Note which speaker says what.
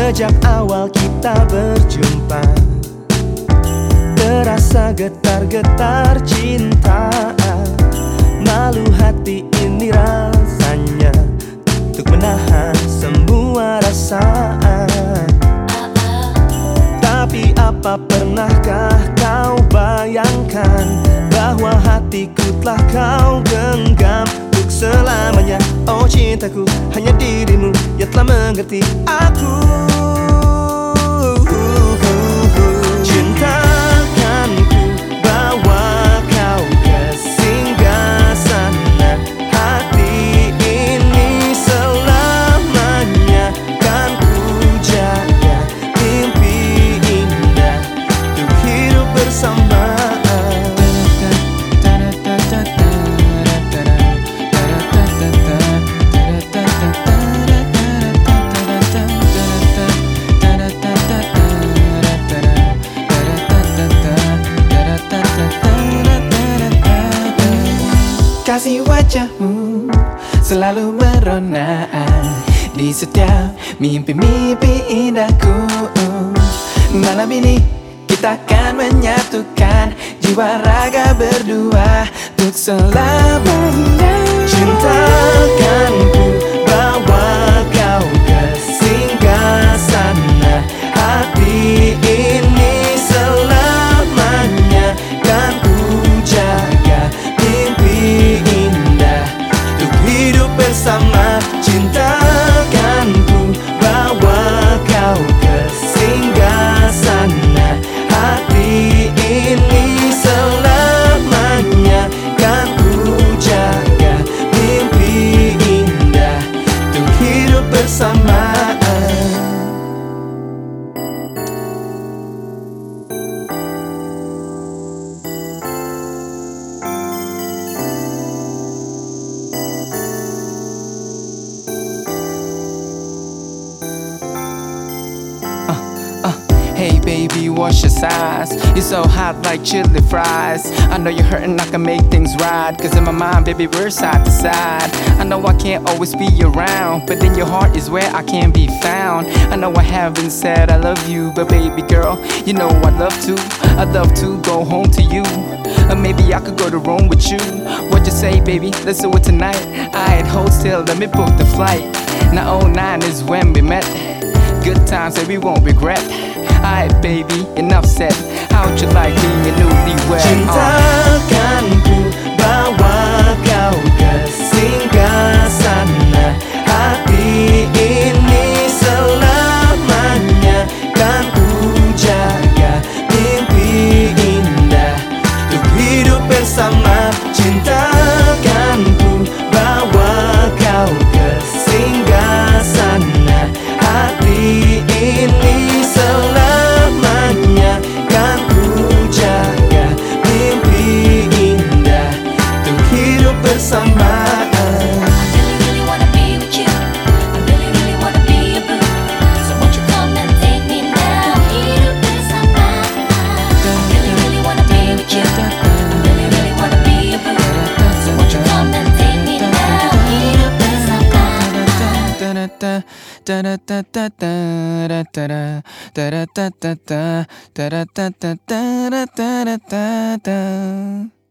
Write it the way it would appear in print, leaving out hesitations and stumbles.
Speaker 1: Sejak awal kita berjumpa, terasa getar-getar cinta. Malu hati ini rasanya untuk menahan semua rasa. Tapi apa pernahkah kau bayangkan bahwa hatiku telah kau genggam untuk selamanya? Oh cintaku, hanya dirimu yang telah mengerti aku. Cintakanku, bawa kau ke singgasana hati ini selamanya. Kan ku jaga mimpi indah untuk hidup bersama.
Speaker 2: Kasih wajahmu selalu merona di setiap mimpi-mimpi indahku. Malam ini kita akan menyatukan jiwa raga berdua untuk selamanya.
Speaker 1: Cintakanku, bawa kau ke singgasana hati ini selamanya. Kan ku jaga mimpi indah untuk hidup bersama. Cintakanku, bawa kau ke singgasana hati ini selamanya. Kan ku jaga mimpi indah untuk hidup bersama.
Speaker 2: Hey baby, wash your sides. You're so hot like chili fries. I know you're hurting, I can make things right. Cause in my mind, baby, we're side to side. I know I can't always be around, but in your heart is where I can be found. I know I haven't said I love you, but baby girl, you know I'd love to go home to you. Or maybe I could go to Rome with you. What you say, baby? Let's do it tonight. I'd hold still, let me book the flight. Now 09 is when we met. Good times that we won't regret. Alright baby, enough said. How'd you like being a newlywed?
Speaker 1: Cintakanku, bawa kau ke singgasana hati ini selamanya. Kan ku jaga mimpi indah untuk hidup bersama. Cintakanku, bawa kau ke singgasana hati ini selamanya. Kan ku jaga mimpi indah untuk hidup bersama.
Speaker 2: Da da da da da da da da da da da da da da da da da da da.